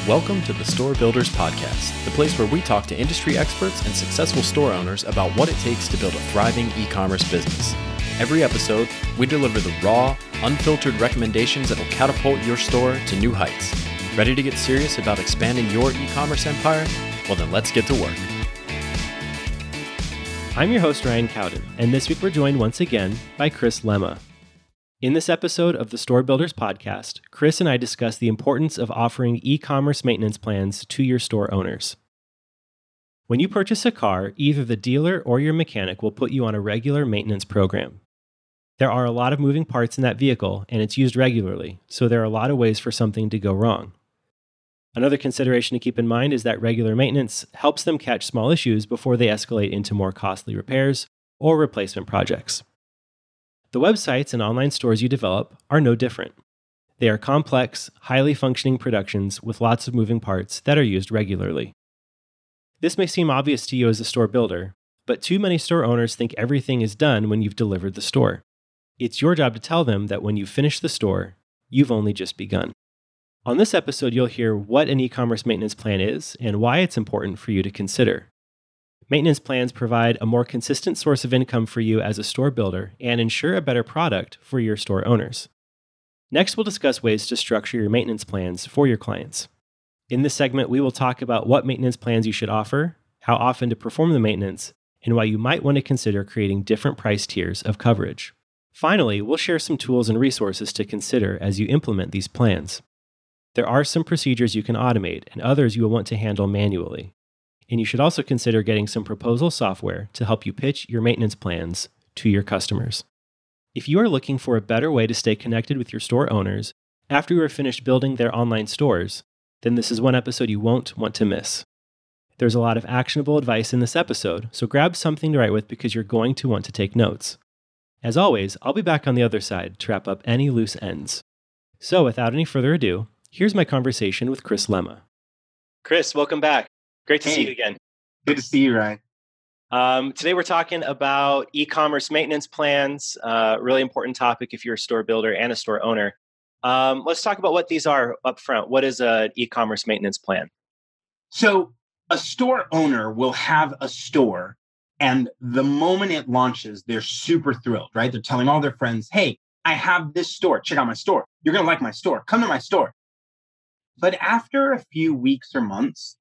Welcome to the Store Builders Podcast, the place where we talk to industry experts and successful store owners about what it takes to build a thriving e-commerce business. Every episode, we deliver the raw, unfiltered recommendations that will catapult your store to new heights. Ready to get serious about expanding your e-commerce empire? Well, then let's get to work. I'm your host, Ryan Cowden, and this week we're joined once again by Chris Lemma. In this episode of the Store Builders Podcast, Chris and I discuss the importance of offering e-commerce maintenance plans to your store owners. When you purchase a car, either the dealer or your mechanic will put you on a regular maintenance program. There are a lot of moving parts in that vehicle, and it's used regularly, so there are a lot of ways for something to go wrong. Another consideration to keep in mind is that regular maintenance helps them catch small issues before they escalate into more costly repairs or replacement projects. The websites and online stores you develop are no different. They are complex, highly functioning productions with lots of moving parts that are used regularly. This may seem obvious to you as a store builder, but too many store owners think everything is done when you've delivered the store. It's your job to tell them that when you finish the store, you've only just begun. On this episode, you'll hear what an e-commerce maintenance plan is and why it's important for you to consider. Maintenance plans provide a more consistent source of income for you as a store builder and ensure a better product for your store owners. Next, we'll discuss ways to structure your maintenance plans for your clients. In this segment, we will talk about what maintenance plans you should offer, how often to perform the maintenance, and why you might want to consider creating different price tiers of coverage. Finally, we'll share some tools and resources to consider as you implement these plans. There are some procedures you can automate and others you will want to handle manually. And you should also consider getting some proposal software to help you pitch your maintenance plans to your customers. If you are looking for a better way to stay connected with your store owners after you are finished building their online stores, then this is one episode you won't want to miss. There's a lot of actionable advice in this episode, so grab something to write with because you're going to want to take notes. As always, I'll be back on the other side to wrap up any loose ends. So without any further ado, here's my conversation with Chris Lemma. Chris, welcome back. Great to see you again. Good to see you, Ryan. Today we're talking about e-commerce maintenance plans, really important topic if you're a store builder and a store owner. Let's talk about what these are up front. What is an e-commerce maintenance plan? So a store owner will have a store, and the moment it launches, they're super thrilled, right? They're telling all their friends, hey, I have this store. Check out my store. You're going to like my store. Come to my store. But after a few weeks or months,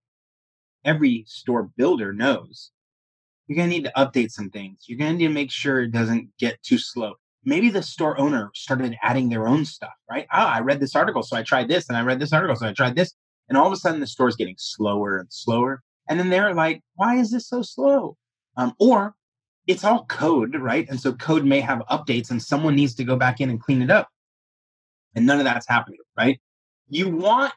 every store builder knows you're going to need to update some things. You're going to need to make sure it doesn't get too slow. Maybe the store owner started adding their own stuff, right? I read this article, so I tried this, and I read this article, so I tried this. And all of a sudden, the store's getting slower and slower. And then they're like, why is this so slow? Or it's all code, right? And so code may have updates, and someone needs to go back in and clean it up. And none of that's happening, right? You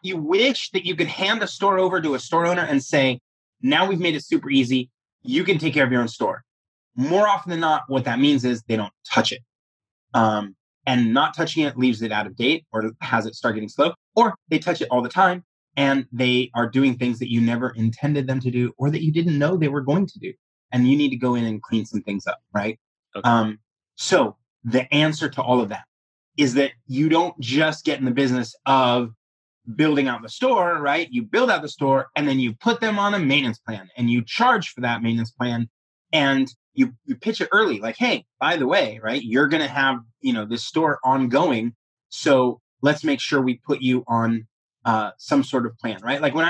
wish that you could hand a store over to a store owner and say, now we've made it super easy. You can take care of your own store. More often than not, what that means is they don't touch it. And not touching it leaves it out of date or has it start getting slow, or they touch it all the time and they are doing things that you never intended them to do or that you didn't know they were going to do. And you need to go in and clean some things up, right? Okay. So the answer to all of that is that you don't just get in the business of building out the store, right? You build out the store and then you put them on a maintenance plan and you charge for that maintenance plan and you pitch it early. Like, hey, by the way, right? You're going to have, this store ongoing. So let's make sure we put you on some sort of plan, right? Like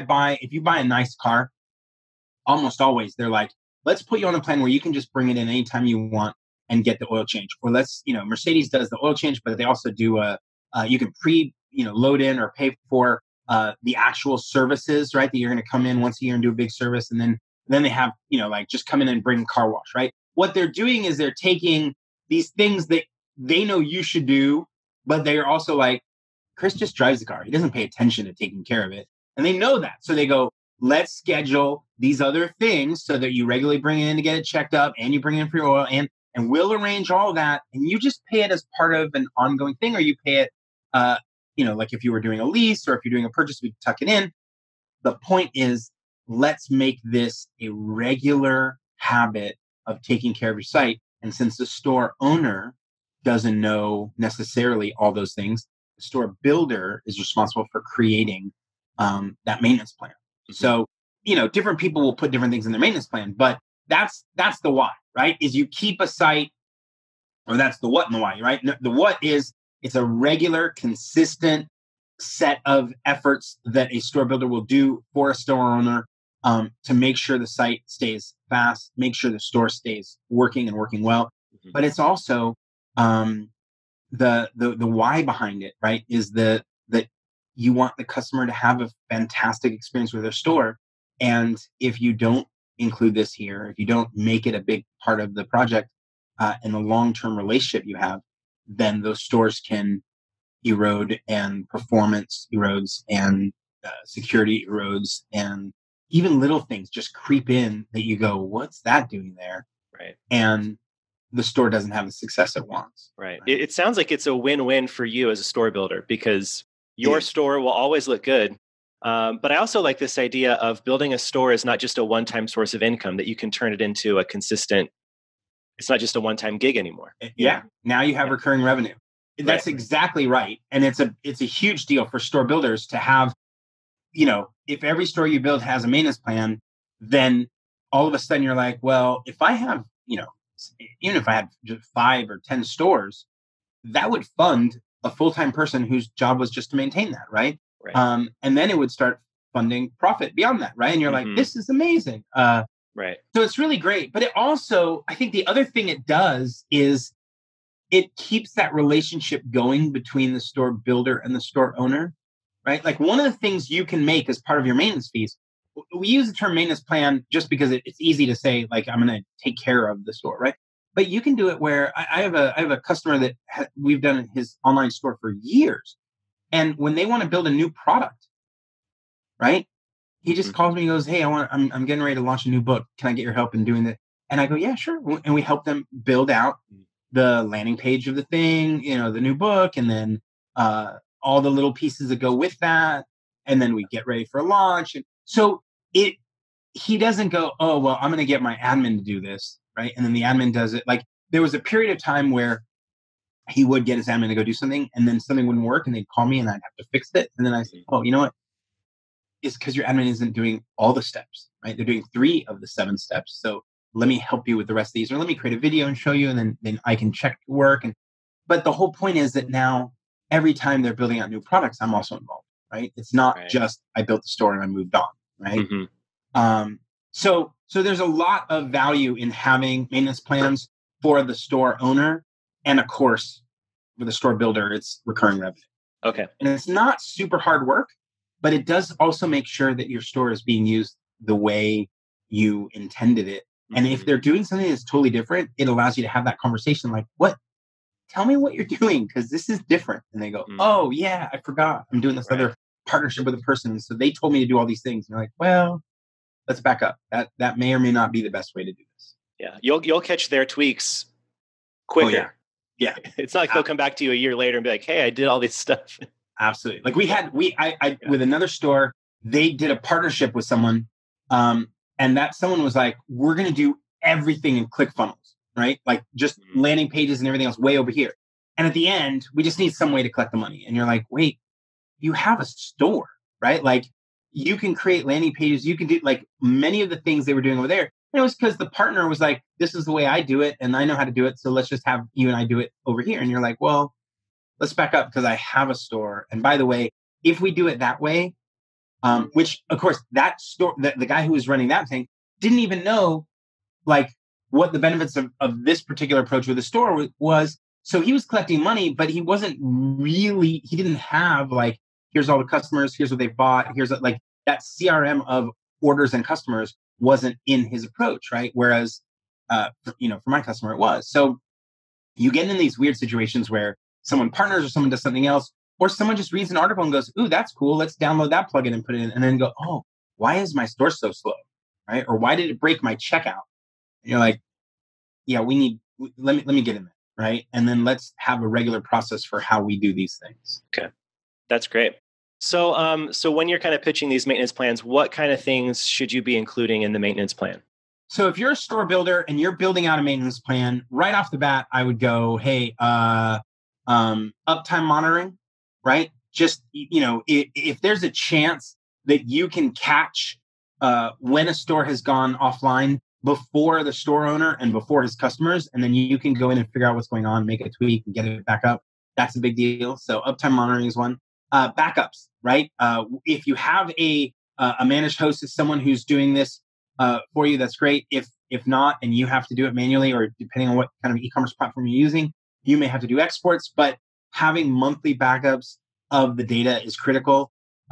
if you buy a nice car, almost always they're like, let's put you on a plan where you can just bring it in anytime you want and get the oil change. Or Mercedes does the oil change, but they also do you can load in or pay for the actual services, right? That you're going to come in once a year and do a big service. And then they have, just come in and bring car wash, right? What they're doing is they're taking these things that they know you should do, but they are also like, Chris just drives the car. He doesn't pay attention to taking care of it. And they know that. So they go, let's schedule these other things so that you regularly bring it in to get it checked up and you bring it in for your oil and we'll arrange all that. And you just pay it as part of an ongoing thing, or you pay it, like if you were doing a lease or if you're doing a purchase, we tuck it in. The point is, let's make this a regular habit of taking care of your site. And since the store owner doesn't know necessarily all those things, the store builder is responsible for creating that maintenance plan. Mhm. So, different people will put different things in their maintenance plan, but that's the why, right? Is you keep a site, or that's the what and the why, right? The what is it's a regular, consistent set of efforts that a store builder will do for a store owner to make sure the site stays fast, make sure the store stays working and working well. Mhm. But it's also the why behind it, right? Is that you want the customer to have a fantastic experience with their store, and if you don't include this here, if you don't make it a big part of the project and the long term relationship you have, then those stores can erode, and performance erodes, and security erodes, and even little things just creep in that you go, "What's that doing there?" Right. And the store doesn't have the success it wants. Right. It sounds like it's a win-win for you as a store builder because your is. store will always look good. But I also like this idea of building a store is not just a one-time source of income, that you can turn it into a consistent, it's not just a one-time gig anymore. Yeah. Now you have recurring revenue. That's Right. exactly right. And it's a huge deal for store builders to have, if every store you build has a maintenance plan, then all of a sudden you're like, well, if I have, even if I had just 5 or 10 stores, that would fund a full-time person whose job was just to maintain that, right? Right. And then it would start funding profit beyond that, right? And you're like, Mhm. this is amazing. Right. So it's really great. But it also, I think the other thing it does is it keeps that relationship going between the store builder and the store owner, right? Like one of the things you can make as part of your maintenance fees, we use the term maintenance plan just because it's easy to say, like, I'm going to take care of the store, right? But you can do it where I have a customer that we've done his online store for years. And when they want to build a new product, right? He just Mhm. calls me and goes, "Hey, I'm getting ready to launch a new book. Can I get your help in doing that?" And I go, "Yeah, sure." And we help them build out the landing page of the thing, the new book, and then all the little pieces that go with that. And then we get ready for a launch. And so he doesn't go, "Oh, well, I'm going to get my admin to do this." Right. And then the admin does it. Like there was a period of time where he would get his admin to go do something and then something wouldn't work and they'd call me and I'd have to fix it. And then I said, "Oh, you know what? It's because your admin isn't doing all the steps, right? They're doing 3 of the 7 steps. So let me help you with the rest of these, or let me create a video and show you, and then I can check your work." But the whole point is that now every time they're building out new products, I'm also involved, right? It's not Right. just I built the store and I moved on, right? Mhm. So there's a lot of value in having maintenance plans for the store owner, and of course, with a store builder, it's recurring revenue. Okay. And it's not super hard work, but it does also make sure that your store is being used the way you intended it. And if Mhm. they're doing something that's totally different, it allows you to have that conversation like, "What? Tell me what you're doing because this is different." And they go, Mhm. "Oh, yeah, I forgot. I'm doing this Right. other partnership with a person. So they told me to do all these things." And you're like, "Well, let's back up. That may or may not be the best way to do this." Yeah. You'll catch their tweaks Oh, yeah. quicker. Yeah. It's not like they'll come back to you a year later and be like, "Hey, I did all this stuff." Absolutely. Like I with another store, they did a partnership with someone, and that someone was like, "We're going to do everything in ClickFunnels, right? Like just Mhm. landing pages and everything else way over here. And at the end, we just need some way to collect the money." And you're like, "Wait, you have a store, right? Like you can create landing pages. You can do like many of the things they were doing over there." And it was because the partner was like, "This is the way I do it, and I know how to do it. So let's just have you and I do it over here." And you're like, "Well, let's back up because I have a store. And by the way, if we do it that way," which of course that store, the guy who was running that thing didn't even know like what the benefits of this particular approach with the store was. So he was collecting money, but he didn't have like, here's all the customers, here's what they bought, here's like that CRM of orders and customers wasn't in his approach, right? Whereas, for my customer, it was. So you get in these weird situations where someone partners or someone does something else, or someone just reads an article and goes, "Ooh, that's cool. Let's download that plugin and put it in," and then go, "Oh, why is my store so slow?" Right? Or why did it break my checkout? And you're like, "Yeah, let me get in there." Right. And then let's have a regular process for how we do these things. Okay. That's great. So when you're kind of pitching these maintenance plans, what kind of things should you be including in the maintenance plan? So if you're a store builder and you're building out a maintenance plan, right off the bat, I would go, "Hey, uptime monitoring," right? Just, if there's a chance that you can catch when a store has gone offline before the store owner and before his customers, and then you can go in and figure out what's going on, make a tweak, and get it back up. That's a big deal. So uptime monitoring is one. Backups, right? If you have a managed host as someone who's doing this for you, that's great. If not, and you have to do it manually, or depending on what kind of e-commerce platform you're using, you may have to do exports. But having monthly backups of the data is critical.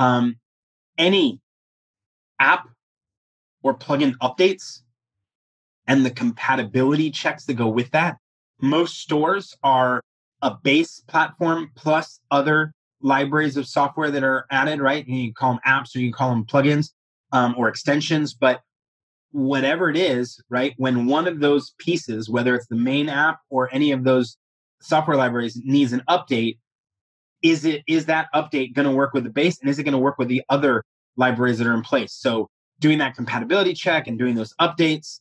Any app or plugin updates and the compatibility checks that go with that. Most stores are a base platform plus other libraries of software that are added, right? And you can call them apps or you can call them plugins or extensions. But whatever it is, right? When one of those pieces, whether it's the main app or any of those software libraries, needs an update, is that update going to work with the base, and is it going to work with the other libraries that are in place? So doing that compatibility check and doing those updates,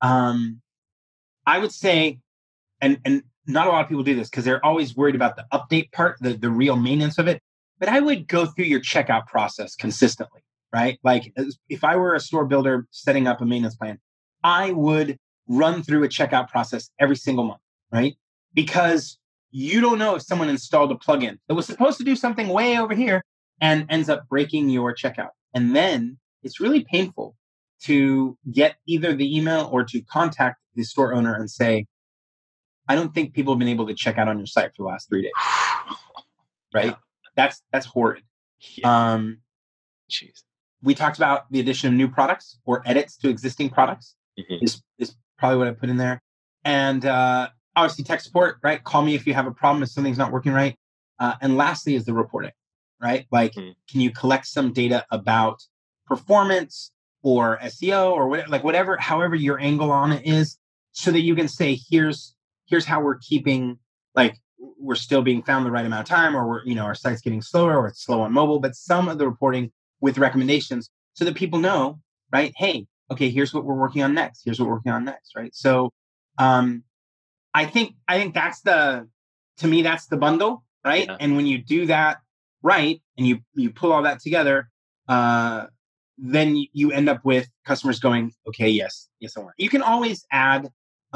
I would say, and not a lot of people do this because they're always worried about the update part, the real maintenance of it. But I would go through your checkout process consistently, right? Like if I were a store builder setting up a maintenance plan, I would run through a checkout process every single month, right? Because you don't know if someone installed a plugin that was supposed to do something way over here and ends up breaking your checkout. And then it's really painful to get either the email or to contact the store owner and say, I don't think people have been able to check out on your site for the last 3 days. Right? Yeah. That's horrid. Yeah. Jeez. We talked about the addition of new products or edits to existing products. Mm-hmm. is probably what I put in there. And obviously tech support, right? Call me if you have a problem, if something's not working right. And lastly is the reporting, right? Like, can you collect some data about performance or SEO or whatever, however your angle on it is, so that you can say, here's how we're keeping, like, we're still being found the right amount of time, or we're, our site's getting slower, or it's slow on mobile, but some of the reporting with recommendations so that people know, right? Hey, okay, here's what we're working on next. Here's what we're working on next, right? So I think that's to me, that's the bundle, right? Yeah. And when you do that right, and you pull all that together, then you end up with customers going, okay, yes, I want. You can always add,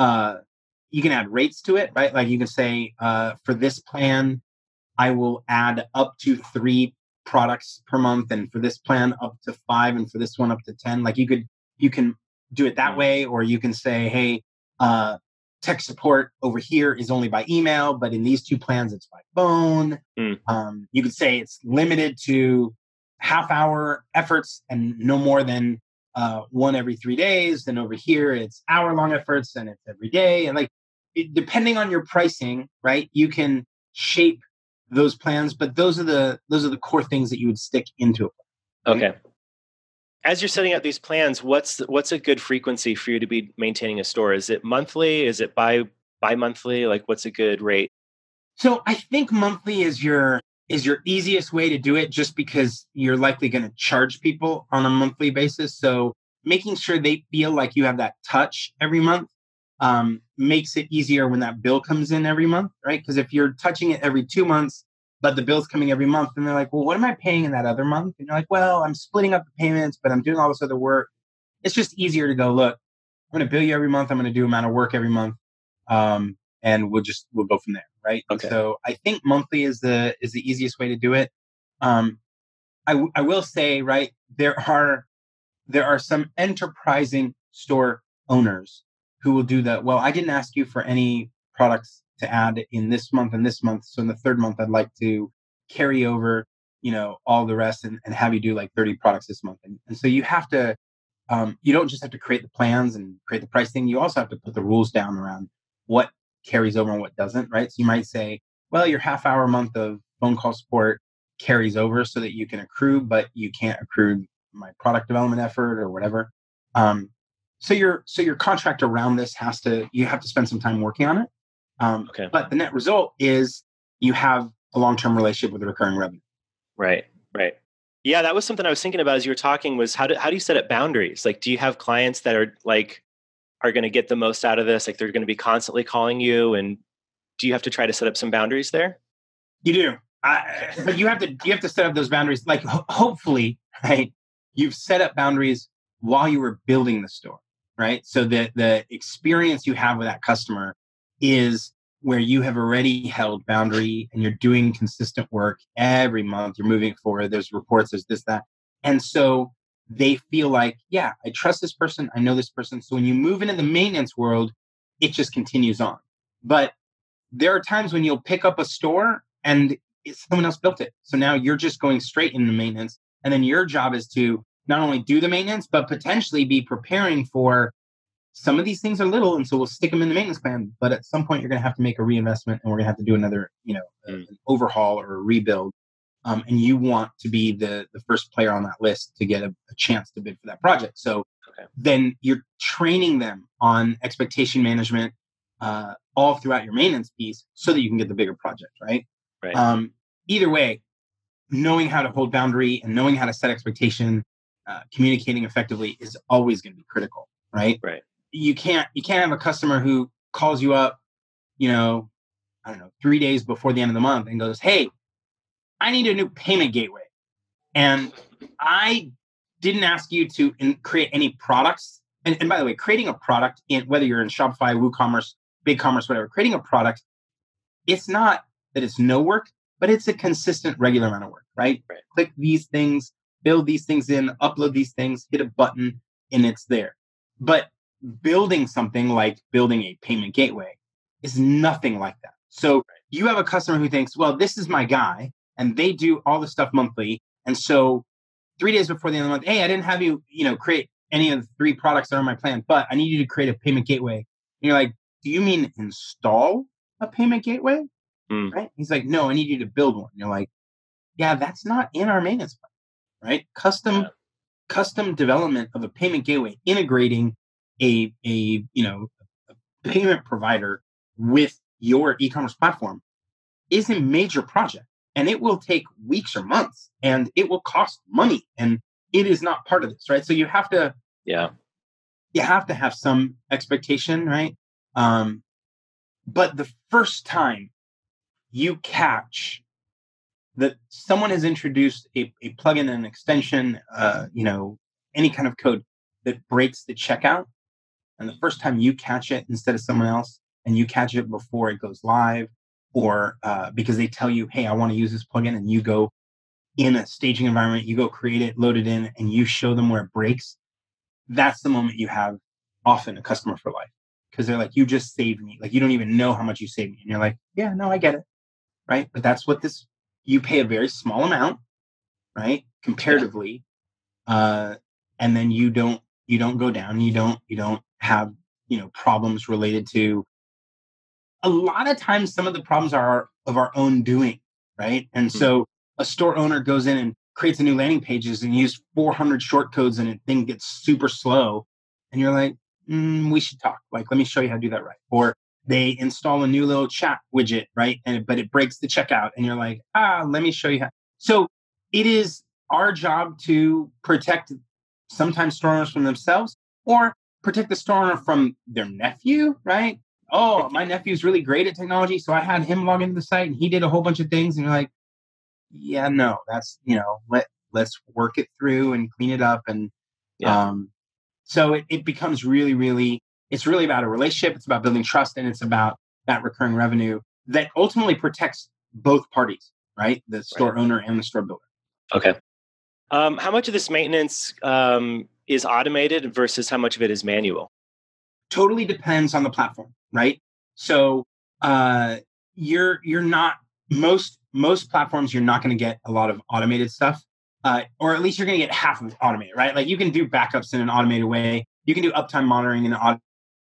rates to it, right? Like you can say, for this plan, I will add up to 3 products per month, and for this plan up to 5, and for this one up to 10. Like you can do it that way, or you can say, hey, tech support over here is only by email, but in these 2 plans, it's by phone. You could say it's limited to half-hour efforts and no more than 1 every 3 days. Then over here, it's hour-long efforts and it's every day. And depending on your pricing, right, you can shape those plans. But those are the core things that you would stick into it. Okay. As you're setting up these plans, what's a good frequency for you to be maintaining a store? Is it monthly? Is it bi-monthly? Like, what's a good rate? So I think monthly is your easiest way to do it, just because you're likely going to charge people on a monthly basis. So making sure they feel like you have that touch every month makes it easier when that bill comes in every month, right? Because if you're touching it every 2 months, but the bill's coming every month, and they're like, well, what am I paying in that other month? And you're like, well, I'm splitting up the payments, but I'm doing all this other work. It's just easier to go, look, I'm going to bill you every month. I'm going to do amount of work every month. And we'll go from there. Right. Okay. So I think monthly is the easiest way to do it. I will say, right, there are some enterprising store owners who will do that. Well, I didn't ask you for any products to add in this month and this month. So in the 3rd month, I'd like to carry over, all the rest and have you do like 30 products this month. And so you have to, you don't just have to create the plans and create the pricing. You also have to put the rules down around what carries over and what doesn't, right? So you might say, well, your half-hour month of phone call support carries over so that you can accrue, but you can't accrue my product development effort or whatever. So your contract around this you have to spend some time working on it. Okay. But the net result is you have a long-term relationship with a recurring revenue. Right. Yeah, that was something I was thinking about as you were talking, was how do you set up boundaries? Like, do you have clients that are going to get the most out of this? Like, they're going to be constantly calling you, and do you have to try to set up some boundaries there? You do. But you have to set up those boundaries. Like, hopefully, right? you've set up boundaries while you were building the store, right? So the experience you have with that customer is where you have already held boundary and you're doing consistent work every month. You're moving forward. There's reports, there's this, that. And so they feel like, yeah, I trust this person. I know this person. So when you move into the maintenance world, it just continues on. But there are times when you'll pick up a store and someone else built it. So now you're just going straight into maintenance. And then your job is to not only do the maintenance, but potentially be preparing for some of these things are little. And so we'll stick them in the maintenance plan. But at some point, you're going to have to make a reinvestment and we're going to have to do another, an overhaul or a rebuild. And you want to be the first player on that list to get a chance to bid for that project. So then you're training them on expectation management all throughout your maintenance piece so that you can get the bigger project, right? Right. Either way, knowing how to hold boundary and knowing how to set expectation, communicating effectively is always going to be critical, right? Right. You can't have a customer who calls you up, 3 days before the end of the month and goes, "Hey, I need a new payment gateway. And I didn't ask you to create any products." And by the way, creating a product, whether you're in Shopify, WooCommerce, BigCommerce, whatever, creating a product, it's not that it's no work, but it's a consistent, regular amount of work, right? Click these things, build these things in, upload these things, hit a button, and it's there. But building something like building a payment gateway is nothing like that. So you have a customer who thinks, well, this is my guy, and they do all the stuff monthly. And so 3 days before the end of the month, hey, I didn't have you, create any of the 3 products that are on my plan, but I need you to create a payment gateway. And you're like, do you mean install a payment gateway? Right? He's like, no, I need you to build one. And you're like, yeah, that's not in our maintenance plan, right? Custom development of a payment gateway, integrating a payment provider with your e-commerce platform is a major project, and it will take weeks or months, and it will cost money, and it is not part of this, right? So you have to have some expectation, right? But the first time you catch that someone has introduced a plugin and an extension, any kind of code that breaks the checkout, and the first time you catch it instead of someone else, and you catch it before it goes live, or because they tell you, hey, I want to use this plugin, and you go in a staging environment, you go create it, load it in, and you show them where it breaks, that's the moment you have often a customer for life. Because they're like, you just saved me. Like, you don't even know how much you saved me. And you're like, yeah, no, I get it. Right. But that's what you pay a very small amount, right? Comparatively. And then you don't go down. You don't have, problems related to, a lot of times some of the problems are of our own doing. Right. And so a store owner goes in and creates a new landing pages and use 400 short codes, and thing gets super slow. And you're like, we should talk. Like, let me show you how to do that right. Or they install a new little chat widget, right? But it breaks the checkout, and you're like, let me show you how. So it is our job to protect sometimes store owners from themselves, or protect the store owner from their nephew, right? Oh, my nephew's really great at technology, so I had him log into the site and he did a whole bunch of things. And you're like, yeah, no, that's, let's work it through and clean it up. And so it becomes really, really, it's really about a relationship. It's about building trust, and it's about that recurring revenue that ultimately protects both parties, right? The store owner and the store builder. Okay. How much of this maintenance is automated versus how much of it is manual? Totally depends on the platform, right? So you're not, most platforms, you're not going to get a lot of automated stuff. Or at least you're going to get half of it automated, right? Like, you can do backups in an automated way. You can do uptime monitoring in an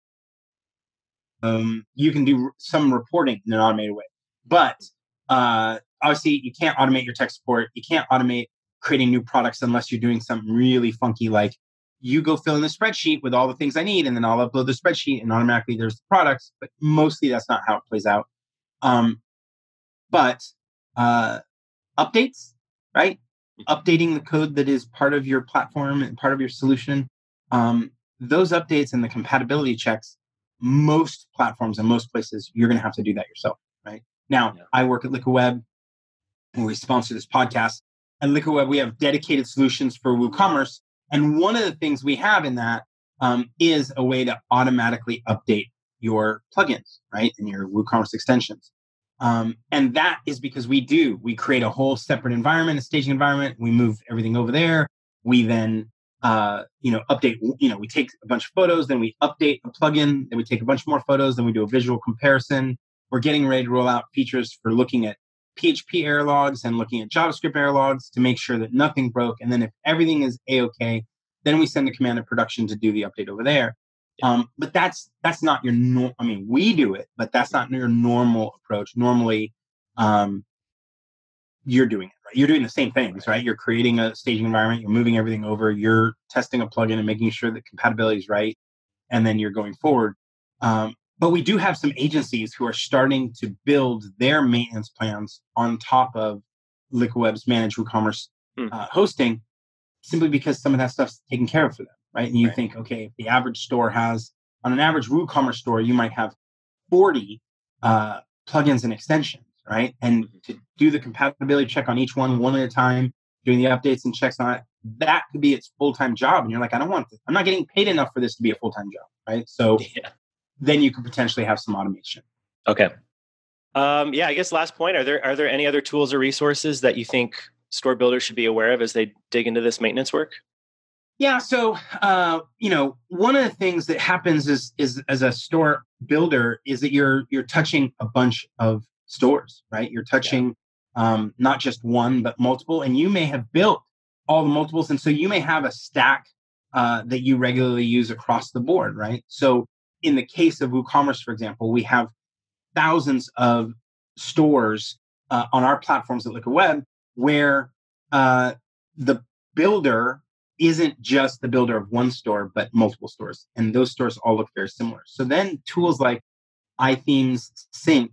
you can do some reporting in an automated way. But obviously, you can't automate your tech support. You can't automate creating new products unless you're doing something really funky, like you go fill in the spreadsheet with all the things I need, and then I'll upload the spreadsheet, and automatically there's the products. But mostly that's not how it plays out. But updates, right? Updating the code that is part of your platform and part of your solution. Those updates and the compatibility checks, most platforms and most places, you're going to have to do that yourself, right? Now, I work at Liquid Web, and we sponsor this podcast. at Liquid Web, we have dedicated solutions for WooCommerce. And one of the things we have in that is a way to automatically update your plugins, right? And your WooCommerce extensions. And that is because we create a whole separate environment, a staging environment. We move everything over there. We then, update, we take a bunch of photos, then we update a plugin, then we take a bunch more photos, then we do a visual comparison. We're getting ready to roll out features for looking at PHP error logs and looking at JavaScript error logs to make sure that nothing broke. And then if everything is A-OK, then we send a command to production to do the update over there. But that's not your normal. I mean, we do it, but that's not your normal approach. Normally, you're doing it, right? You're doing the same things, right? You're creating a staging environment. You're moving everything over. You're testing a plugin and making sure that compatibility is right. And then you're going forward. But we do have some agencies who are starting to build their maintenance plans on top of Liquid Web's managed WooCommerce hosting, simply because some of that stuff's taken care of for them, right? And you think, okay, if the average store has, on an average WooCommerce store, you might have 40 plugins and extensions, right? And to do the compatibility check on each one at a time, doing the updates and checks on it, that could be its full-time job. And you're like, I don't want this. I'm not getting paid enough for this to be a full-time job, right? So then you could potentially have some automation. Okay. I guess last point, are there any other tools or resources that you think store builders should be aware of as they dig into this maintenance work? Yeah. So, one of the things that happens is as a store builder is that you're touching a bunch of stores, right? You're touching not just one, but multiple, and you may have built all the multiples. And so you may have a stack that you regularly use across the board, right? So in the case of WooCommerce, for example, we have thousands of stores on our platforms at Liquid Web where the builder isn't just the builder of one store, but multiple stores. And those stores all look very similar. So then tools like iThemes Sync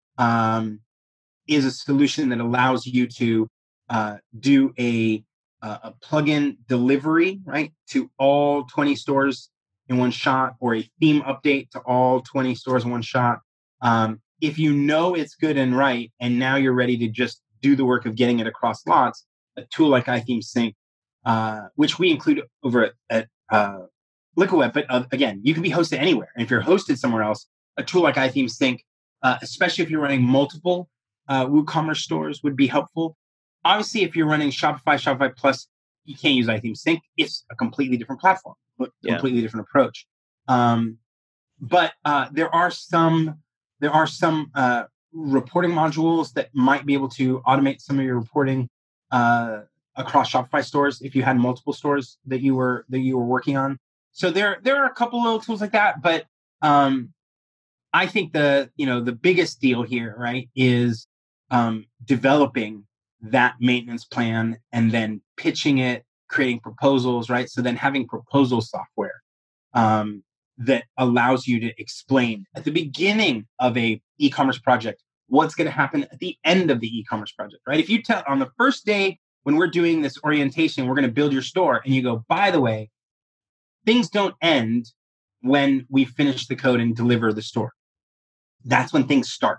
is a solution that allows you to do a plugin delivery, right, to all 20 stores in one shot, or a theme update to all 20 stores in one shot. If you know it's good and right, and now you're ready to just do the work of getting it across lots, a tool like iThemes Sync, which we include over at Liquid Web, but again, you can be hosted anywhere. And if you're hosted somewhere else, a tool like iThemes Sync, especially if you're running multiple WooCommerce stores, would be helpful. Obviously, if you're running Shopify Plus, you can't use iThemes Sync. It's a completely different platform, completely different approach. But there are some reporting modules that might be able to automate some of your reporting across Shopify stores if you had multiple stores that you were working on. So there are a couple little tools like that, but I think the biggest deal here, right, is developing that maintenance plan and then pitching it, creating proposals, right? So then having proposal software that allows you to explain at the beginning of a e-commerce project what's going to happen at the end of the e-commerce project, right? If you tell on the first day when we're doing this orientation, we're going to build your store, and you go, by the way, things don't end when we finish the code and deliver the store. That's when things start.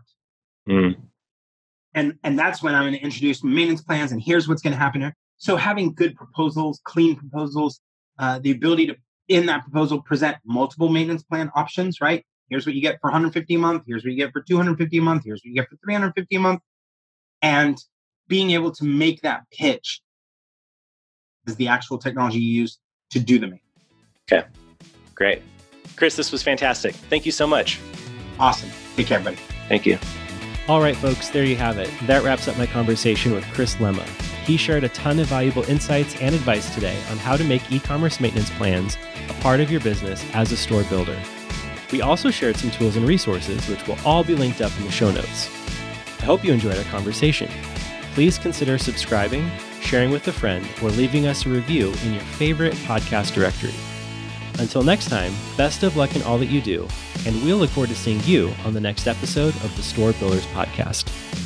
And that's when I'm going to introduce maintenance plans, and here's what's going to happen here. So having good proposals, clean proposals, the ability to, in that proposal, present multiple maintenance plan options, right? Here's what you get for $150 a month. Here's what you get for $250 a month. Here's what you get for $350 a month. And being able to make that pitch is the actual technology you use to do the maintenance. Okay, great. Chris, this was fantastic. Thank you so much. Awesome. Take care, buddy. Thank you. All right, folks, there you have it. That wraps up my conversation with Chris Lemma. He shared a ton of valuable insights and advice today on how to make e-commerce maintenance plans a part of your business as a store builder. We also shared some tools and resources, which will all be linked up in the show notes. I hope you enjoyed our conversation. Please consider subscribing, sharing with a friend, or leaving us a review in your favorite podcast directory. Until next time, best of luck in all that you do, and we'll look forward to seeing you on the next episode of the Store Builders Podcast.